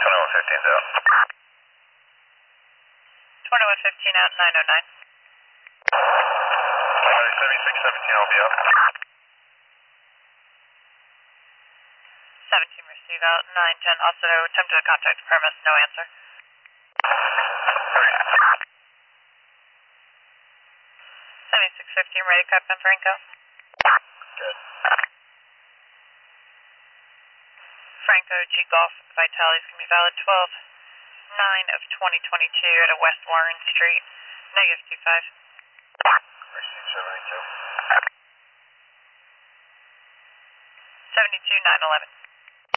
2115's out. 2115 out, 909. 7617, I'll be out. 17 receive out, 910. Also attempted to contact premise, no answer. 7615 ready, Captain Franco. Good. Franco, G Golf, Vitali's can be valid 12-9 of 2022 at a West Warren Street, -25. Receive 72. 72-911.